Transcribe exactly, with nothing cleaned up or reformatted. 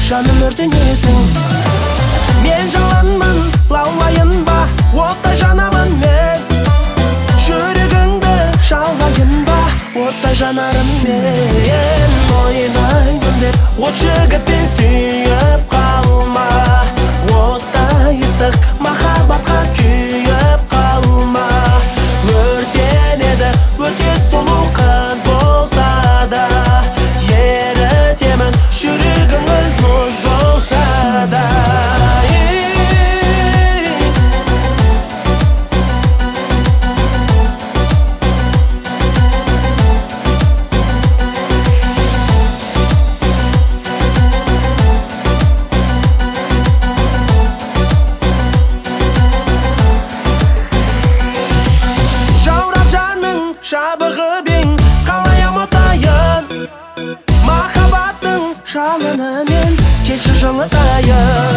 жаным өртенесің. Мен жаланмын, лаулайын ба, оттай жанамын мен. Жүрегіңді жалғайын ба, оттай жанарым мен. Ойнаймын деп, от жігітпен сүйіп қалма. Оттай ыстық махаббатқа күйіп қалма. Өртенеді, өте сұлу қыз болса да, ерітемін жүрегіңіз мұз болса да. Жабығы бен қалай ұмытайын, махаббаттың жалынымен келші жылытайын.